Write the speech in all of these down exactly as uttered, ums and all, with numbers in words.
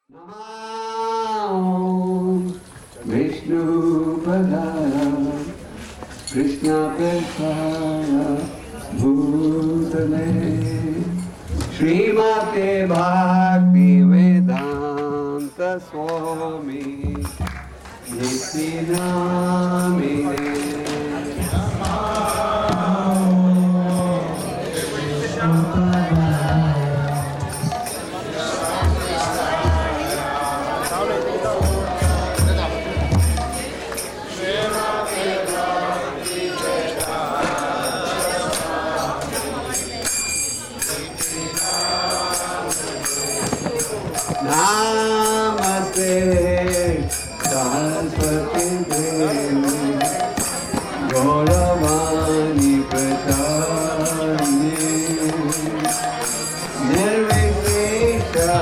Namo Vishnu Padaya Krishna Prasaya Bhutale Srimate Bhakti Vedanta Swami Nityanamine Namaste Saraswati Devi Gauravani Prachani Nirvishesha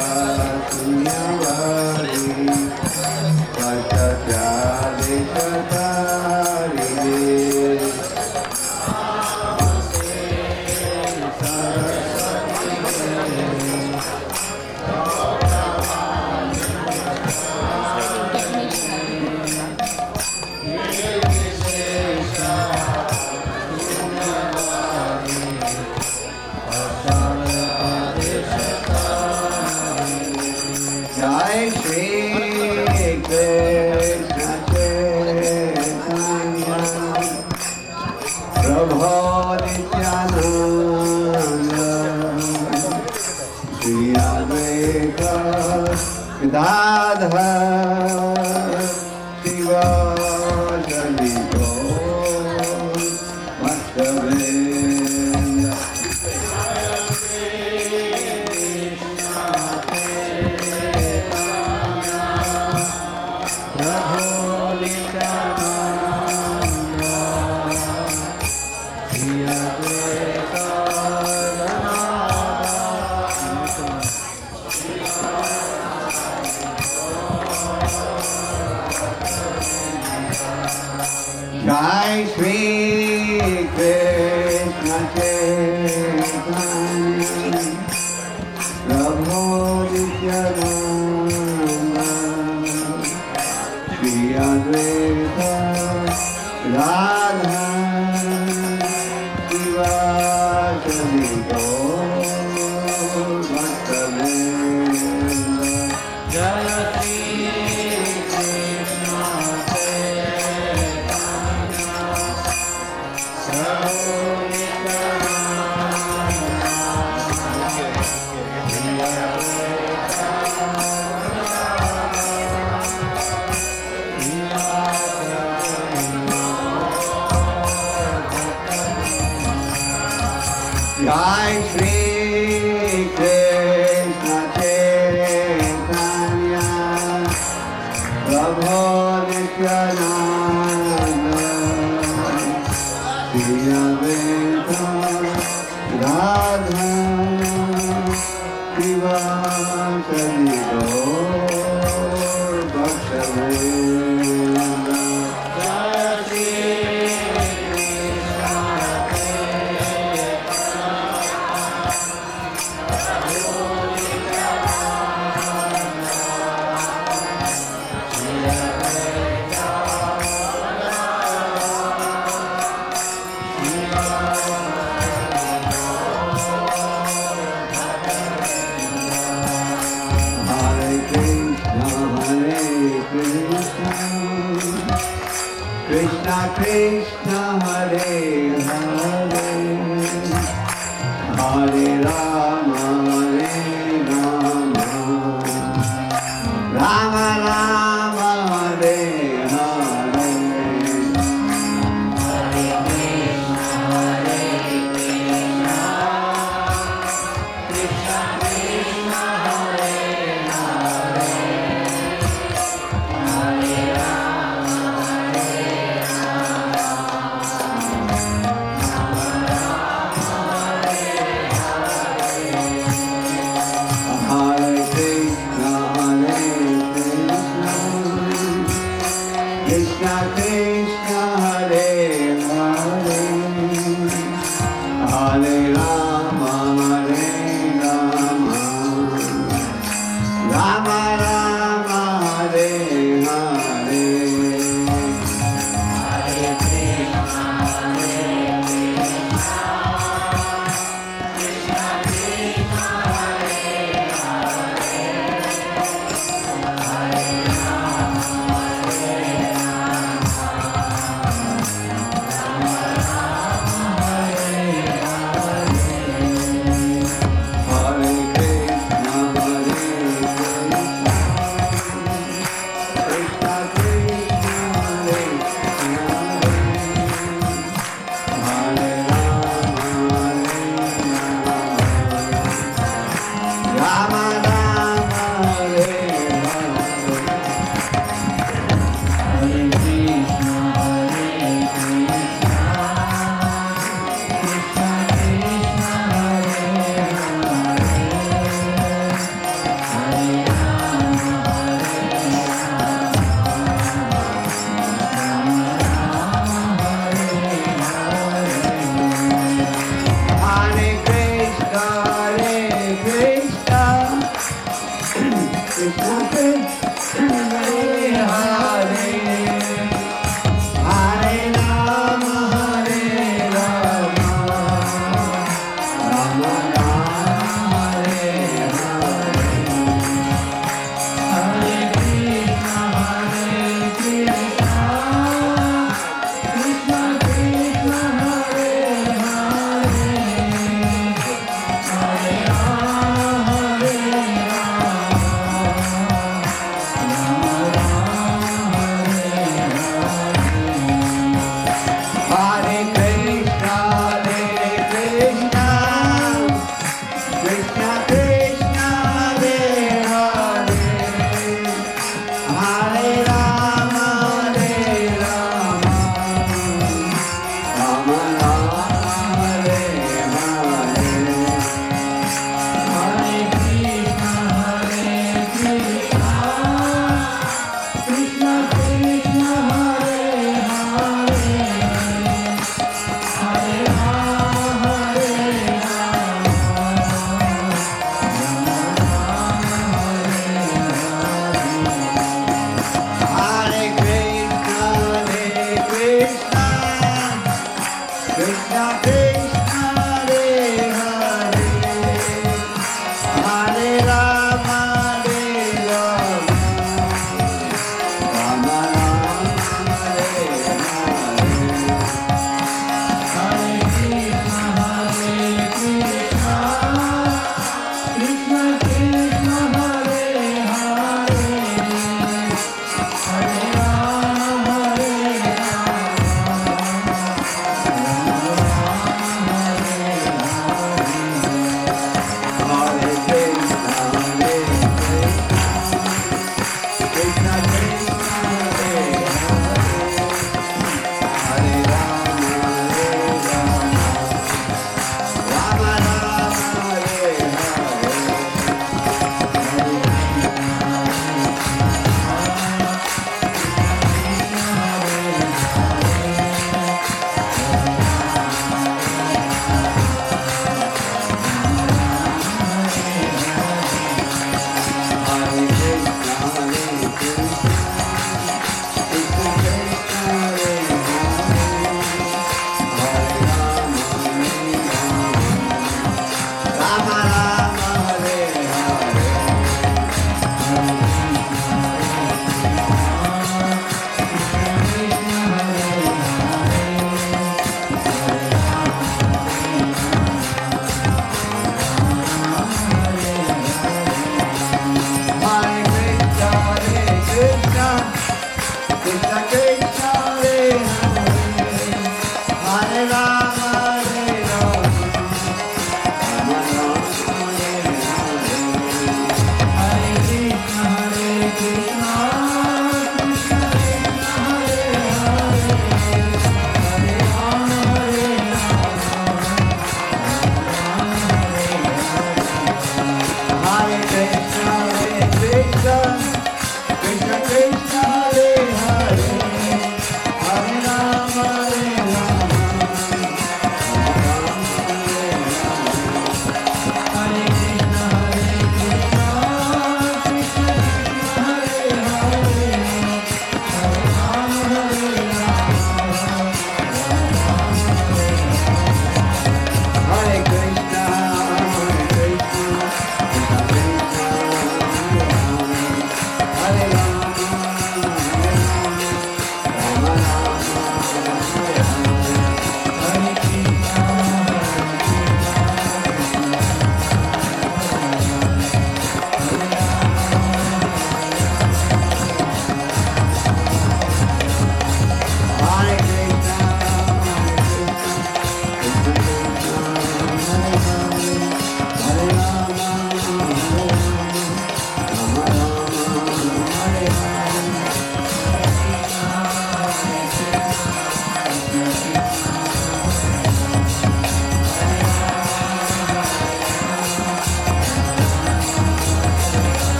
Sunyavadi Pachatyadeshatari Jai Shri Krishna Chaitanya Prabhu Nityananda Shri Advaita Gadadhar Shivasani Gaur Bhaktavrinda Jai Shri Krishna Chaitanya Prabhu Nityananda Shri Advaita Radha Shivasani Gaur Bhaktavrinda Jai Shri Krishna Jai Shri Krishna Chaitanya Prabhu Nityananda Shri Advaita Radha Shivasani Gaur Bhaktavrinda Jai Shri Krishna Krishna Hare Hare Hare Rama Hare Rama Rama Rama Hare Hare Hare Krishna Hare Krishna Krishna Krishna Hare Hare Hare Rama Hare Rama Rama Rama Hare Hare Hare Krishna Hare Krishna Krishna Krishna Hare Hare Hare Rama Hare Rama Rama Rama Hare Hare Hare Krishna Hare Krishna Krishna Hare Hare Rama Rama Hare Hare Krishna Hare Krishna Krishna Krishna Hare Hare Rama Hare Krishna Hare Krishna Krishna Krishna Hare Hare Hare Rama Hare Rama Rama Rama Hare Hare Hare Krishna Hare Krishna Krishna Krishna Hare Hare Hare Rama Hare Rama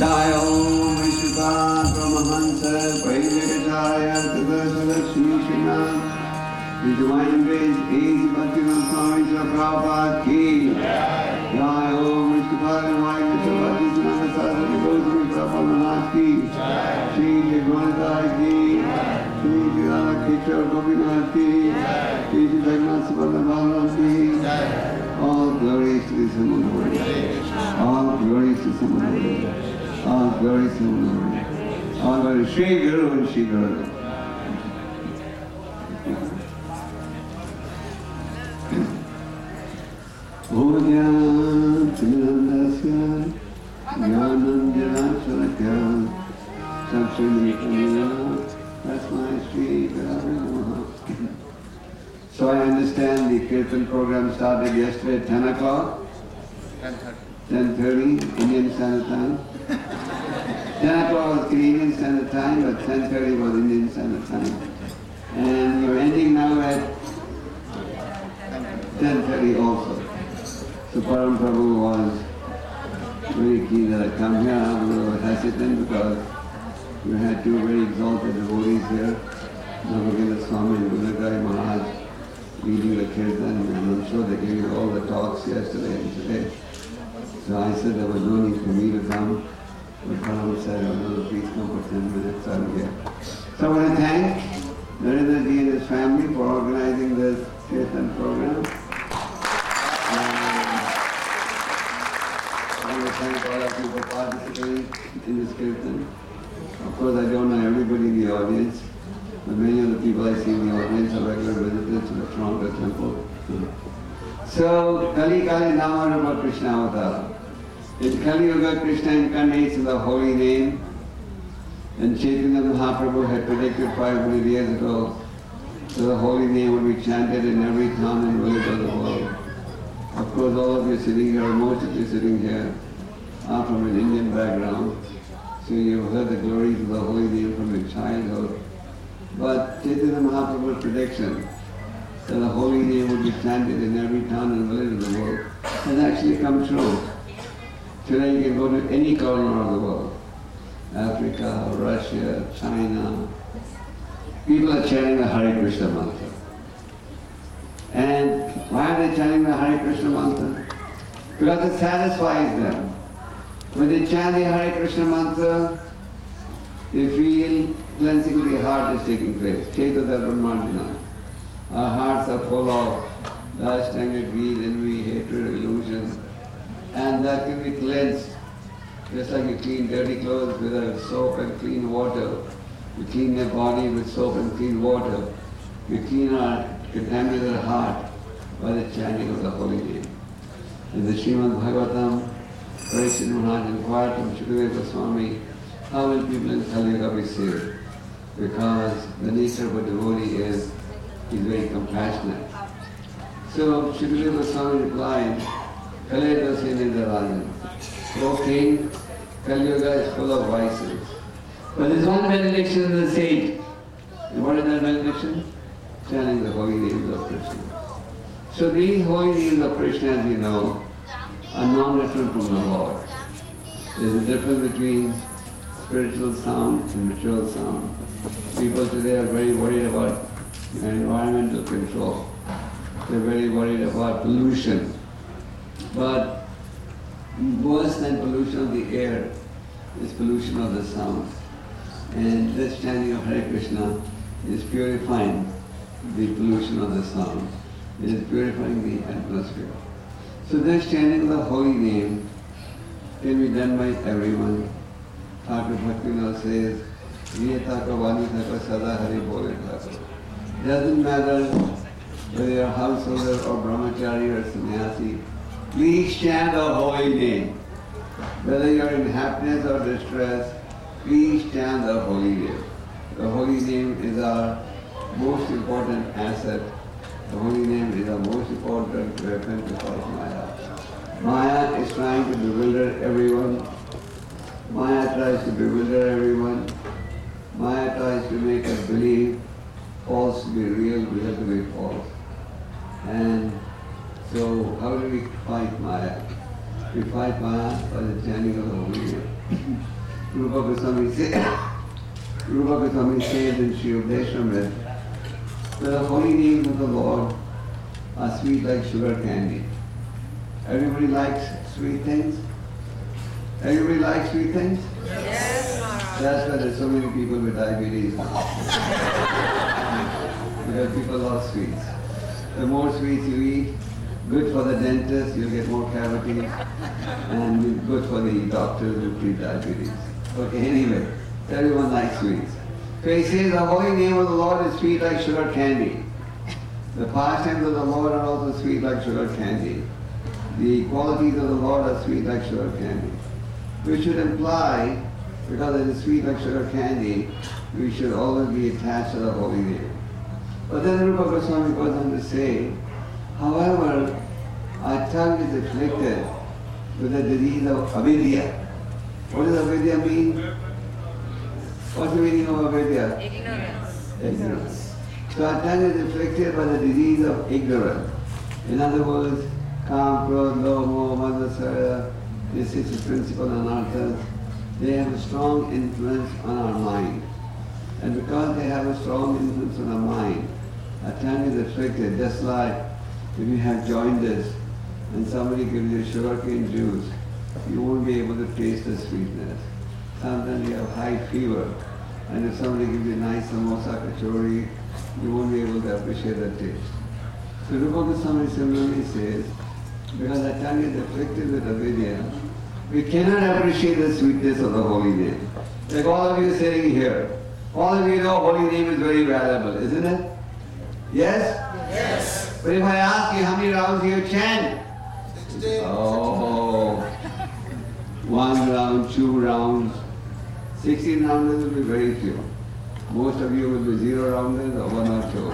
Jai Om Vishnupada Paramahansa Parijagacharya Tadasala Shri His Divine Grace is Bhaktivinoda Swami Srila Prabhupada ki. Jai Om Vishnupada Divine Grace Bhaktivinoda Saraswati Goswami Prabhupada Maharaj ki. Shri Jagannatha ki. Shri Shri Radha Kishore Gopinath ki. Shri Shri Jagannath Subhadra Balaram ki. All glories to the Samudra Lord. All glories to Samudra Lord. All glories to Samudra Lord. All glories Shri Guru and Shri Guru. Om Tinandasya Jnanam Salakya Satsang. That's my Sri Namaha. So I understand the Kirtan program started yesterday at ten o'clock? ten thirty Indian Standard Time. ten o'clock was Canadian Standard Time, but ten thirty was Indian Standard Time. And you're ending now at ten thirty also. So Param Prabhu was very keen that I come here. I was a little hesitant because we had two very exalted devotees here, Navagena Swami and Gunagai Maharaj, leading the Kirtan, and I'm sure they gave you all the talks yesterday and today. So I said there was no need for me to come, but Param said, oh no, please come for ten minutes, I'm here. So I want to thank Narendra Ji and his family for organizing this Kirtan program. Thank all of you for participating in this Kirtan. Of course, I don't know everybody in the audience, but many of the people I see in the audience are regular visitors to the Toronto temple. So, Kali Kali Nama Krishna Avatar. In Kali Yuga, Krishna incarnates in the holy name, and Chaitanya Mahaprabhu had predicted five hundred years ago that the holy name would be chanted in every town and village of the world. Of course, all of you sitting here, most of you sitting here, are from an Indian background, so you've heard the glories of the holy name from your childhood. But Chaitanya Mahaprabhu's prediction that the holy name would be chanted in every town and village of the world has actually come true. Today you can go to any corner of the world, Africa, Russia, China, people are chanting the Hare Krishna mantra. And why are they chanting the Hare Krishna mantra? Because it satisfies them. When they chant the Hare Krishna mantra, they feel cleansing of the heart is taking place. Chaitanya Brahmanjana. Our hearts are full of lust, anger, greed, envy, hatred, illusion. And that can be cleansed. Just like you clean dirty clothes with a soap and clean water. We clean their body with soap and clean water. We clean our contaminated heart by the chanting of the holy name. In the Srimad Bhagavatam, Parikshit Maharaj inquired from Shukadeva Goswami, how will people in Kali Yuga be saved? Because the nature of a devotee is, is very compassionate. So Shukadeva Goswami replied, Kali Yuga Rajan. O king, Kali Yuga is full of vices. But there's one benediction in the sage. And what is that benediction? Chanting the holy names of Krishna. So these holy names of Krishna, as you know, are non-different from the Lord. There's a difference between spiritual sound and material sound. People today are very worried about environmental control. They're very worried about pollution. But worse than pollution of the air is pollution of the sound. And this chanting of Hare Krishna is purifying the pollution of the sound. It is purifying the atmosphere. So this chanting of the holy name can be done by everyone. Thakur Bhaktivinoda says, Viya Thakur Vani Thakur Sada Hari Bole Thakur. Doesn't matter whether you're a householder or brahmachari or sannyasi, please chant the holy name. Whether you're in happiness or distress, please chant the holy name. The holy name is our most important asset. The holy name is our most important weapon to fight Maya. Maya is trying to bewilder everyone. Maya tries to bewilder everyone. Maya tries to make us believe false to be real, real to be false. And so how do we fight Maya? We fight Maya by the chanting of the holy name. Rupa Goswami says, Rupa Goswami says in Sri Updeshamrit that the holy names of the Lord are sweet like sugar candy. Everybody likes sweet things? Everybody likes sweet things? Yes, Maharaj. That's why there's so many people with diabetes now. Because people love sweets. The more sweets you eat, good for the dentist, you'll get more cavities, and good for the doctors who treat diabetes. Okay, anyway, everyone likes sweets. So he says, the holy name of the Lord is sweet like sugar candy. The pastimes of the Lord are also sweet like sugar candy. The qualities of the Lord are sweet like sugar candy. We should imply, because it is sweet like sugar candy, we should always be attached to the holy name. But then Rupa Goswami goes on to say, however, our tongue is afflicted with the disease of avidya. What does avidya mean? What's the meaning of avidya? Ignorance. Ignorance. So our tongue is afflicted by the disease of ignorance. In other words, Kam, Krodh, Lobh, Moh, Madhasara, these six principal anarthas, they have a strong influence on our mind. And because they have a strong influence on our mind, our tongue is afflicted, just like if you have jaundice and somebody gives you sugarcane juice, you won't be able to taste the sweetness. Sometimes you have high fever, and if somebody gives you nice samosa kachori, you won't be able to appreciate the taste. So Rupa Goswami similarly says, because our tongue is afflicted with avidya, we cannot appreciate the sweetness of the holy name. Like all of you sitting here, all of you know holy name is very valuable, isn't it? Yes? Yes. But if I ask you how many rounds you chant? Oh, one round, two rounds, sixteen rounders will be very few. Most of you will be zero rounders or one or two.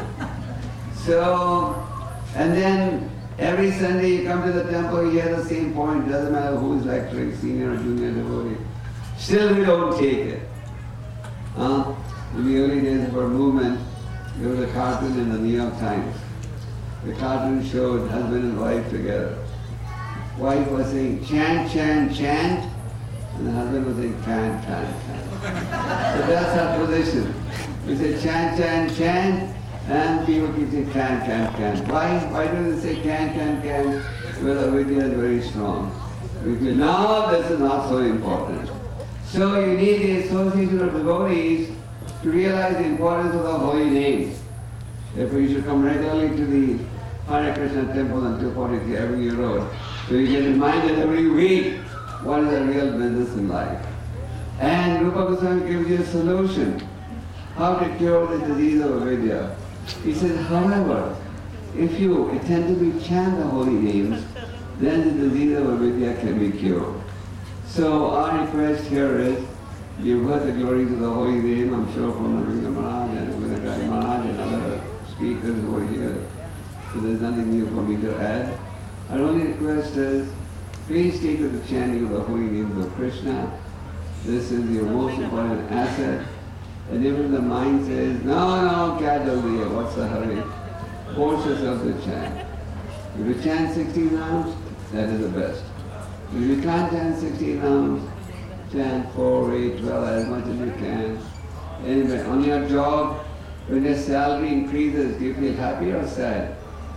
So, and then every Sunday you come to the temple, you hear the same point, doesn't matter who is lecturing, senior or junior devotee. Still we don't take it. Huh? In the early days of our movement, there was a cartoon in the New York Times. The cartoon showed husband and wife together. Wife was saying, chant, chant, chant, and the husband was saying, chant, chant, chant. So that's our position. We say chant, chant, chant, and people keep saying chant, chant, chant. Why? Why do they say chant, chant, chant? Well, avidya is very strong. We feel, no, this is not so important. So you need the association of devotees to realize the importance of the holy names. Therefore you should come regularly to the Hare Krishna temple on two forty-three Avenue Road, so you get reminded every week what is the real business in life. And Rupa Goswami gives you a solution, how to cure the disease of avidya. He says, however, if you attentively chant the holy names, then the disease of avidya can be cured. So our request here is, you've heard the glories of the holy name, I'm sure from Narinda Maharaj and Vinagari Maharaj and other speakers who are here. So there's nothing new for me to add. Our only request is, please take to the chanting of the holy names of Krishna. This is your most important asset. And even the mind says, no, no, kya jaldi hai, what's the hurry? Force yourself to chant. If you chant sixteen rounds, that is the best. If you can't chant sixteen rounds, chant four, eight, twelve, as much as you can. Anyway, on your job, when your salary increases, do you feel happy or sad?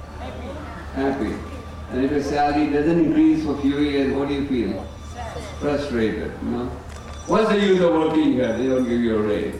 Happy. And if your salary doesn't increase for a few years, what do you feel? Frustrated, you know? What's the use of working here? They don't give you a raise.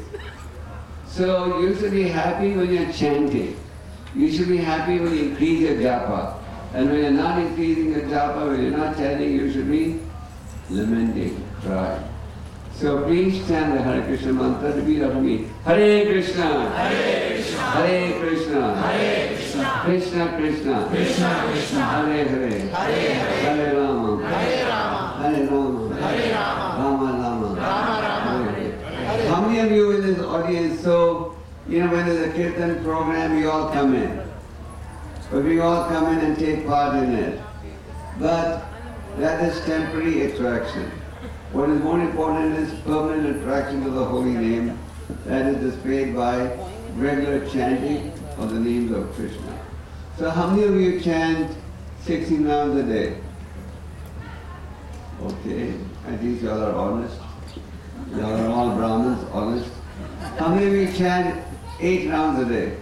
So you should be happy when you're chanting. You should be happy when you increase your japa. And when you're not increasing your japa, when you're not chanting, you should be lamenting, crying. So please chant the Hare Krishna mantra. Repeat after me. Hare Krishna. Hare Krishna. Hare Krishna. Hare Krishna. Krishna Krishna. Krishna Krishna. Hare Hare. Hare Hare. Hare Rama. Hare Rama. Hare Rama. Hare Rama. Rama Rama. Rama Rama. Hare Hare. How many of you in this audience, so, you know, when there's a kirtan program, you all come in. But we all come in and take part in it. But that is temporary attraction. What is more important is permanent attraction to the holy name that is displayed by regular chanting of the names of Krishna. So how many of you chant sixteen rounds a day? Okay, at least you all are honest. You all are all Brahmins, honest. How many of you chant eight rounds a day?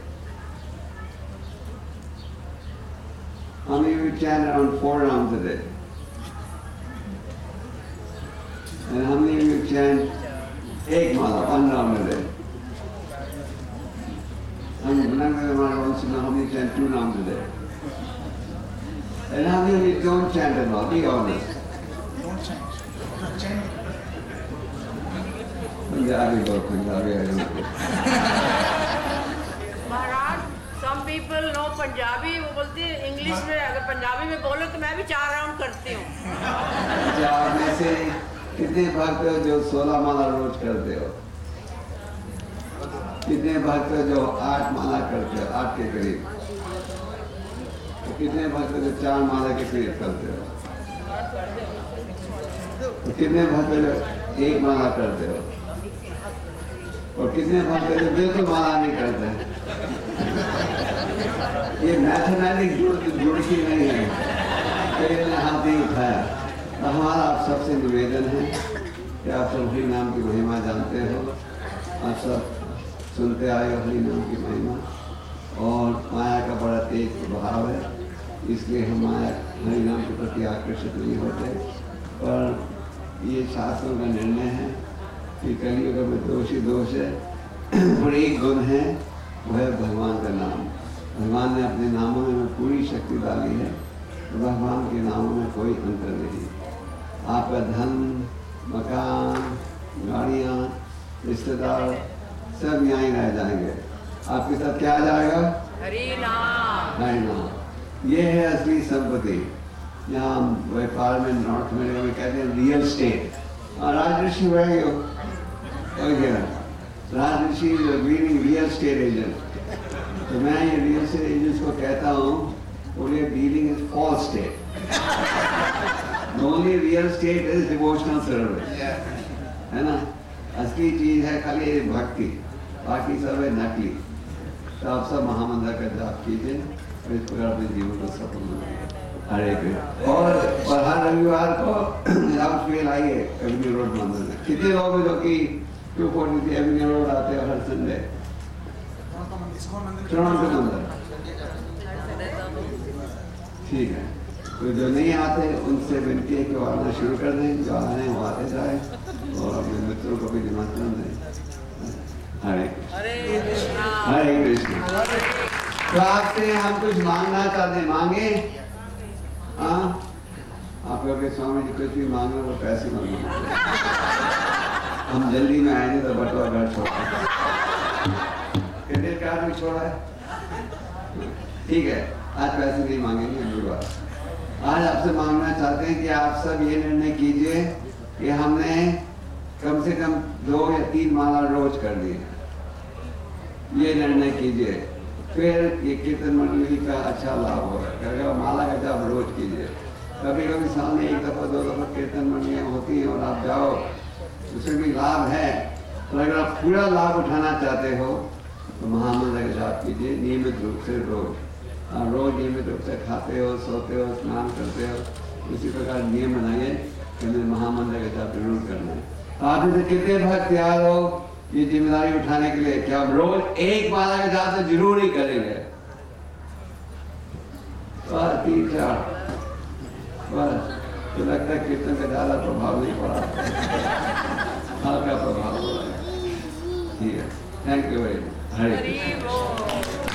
How many of you chant around four rounds a day? And how many of you chant eight mala, one round a day? And wants to know how many chant two rounds a day. And how many of you don't chant at all? Be honest. Don't change. Change. Punjabi go, Punjabi, I don't know. Maharaj, some people know Punjabi, वो बोलती है English में, अगर पंजाबी में बोलो तो मैं भी चार राउंड करती हूँ। अच्छा, आप में से कितने भक्त हो जो सोलह माला रोज करते हो? कितने भक्त हो जो आठ माला करते हो, आठ के करीब? तो कितने भक्त हो जो चार माला के करीब करते हो? तो कितने भक्त हो जो एक माला करते हो? और कितने भक्त हो जो बिल्कुल माला नहीं करते? ये मैथमेटिक्स जुड़ जुड़ती नहीं है। कई ने हाथ नहीं उठाया। तो हमारा आप सबसे निवेदन है कि आप सब हरि नाम की महिमा जानते हो, आप सब सुनते आए हो हरि नाम की महिमा, और माया का बड़ा तेज प्रभाव है, इसलिए हम माया हरि नाम के प्रति आकर्षित नहीं होते। पर ये शास्त्रों का निर्णय है कि कलियुग में दोष ही दोष है, और एक गुण है, वह है भगवान का नाम। भगवान ने अपने नामों में पूरी शक्ति डाली है, तो भगवान के नामों में कोई अंतर नहीं। आपका धन, मकान, गाड़ियाँ, रिश्तेदार सब यहाँ ही रह जाएंगे, आपके साथ क्या आ जाएगा? हरि नाम। हरि नाम। ये है असली संपत्ति। यहाँ व्यापार में नॉर्थ अमेरिका में कहते हैं रियल स्टेट। राजऋषि वही हो, Rajrishi reading real estate agent. तो मैं ये रियल स्टेट एजेंट्स को कहता हूँ, बोलिए dealing is false state. The only real state is devotional service, है ना? असली चीज है खाली भक्ति, बाकी सब है नकली। तो आप सब महामंत्र का जाप कीजिए और इस प्रकार अपने जीवन को सफल बनाइए। हरे कृष्ण। और और हर रविवार को आप फेल आइए एवेन्यू रोड मंदिर में। कितने लोग हैं जो कि two forty three avenue road आते हैं हर संडे? टोरंटो मंदिर। ठीक है, तो जो नहीं आते उनसे विनती है कि वो आना शुरू कर दें, जो आने वो आते जाए और अपने मित्रों को भी निमंत्रण दें। हरे हरे कृष्णा। हरे कृष्ण। तो आपसे हम कुछ मांगना चाहते हैं, मांगे? हाँ, आप लोग स्वामी जी कुछ भी मांगे, वो पैसे मांगे। हम जल्दी में आएंगे तो बटुआ घर छोड़ा, क्रेडिट कार्ड भी छोड़ा है। ठीक है, आज पैसे नहीं मांगेंगे, गुरुवार। आज आपसे मांगना चाहते हैं कि आप सब ये निर्णय कीजिए कि हमने कम से कम दो या तीन माला रोज कर दिए। ये निर्णय कीजिए, फिर ये कीर्तन मंडली का अच्छा लाभ होगा। अगर माला का जाप रोज कीजिए। कभी कभी सामने एक दफा दो दफा कीर्तन मंडलियाँ होती हैं और आप जाओ, उसमें भी लाभ है। तो अगर आप पूरा लाभ उठाना चाहते हो तो महामंत्र का जाप कीजिए नियमित रूप से रोज। आप रोज नियमित रूप से खाते हो, सोते हो, स्नान करते हो, उसी प्रकार नियम बनाइए कि हमें महामंत्र का जाप जरूर करना है। आप इसे कितने भक्त तैयार हो ये जिम्मेदारी उठाने के लिए कि आप रोज एक माला का जाप तो जरूर ही करेंगे? बस तीन चार, बस। तो लगता है कीर्तन का ज्यादा प्रभाव नहीं पड़ा, हल्का प्रभाव पड़ा है। ठीक है, थैंक यू वेरी मच। हरे हरि बोल।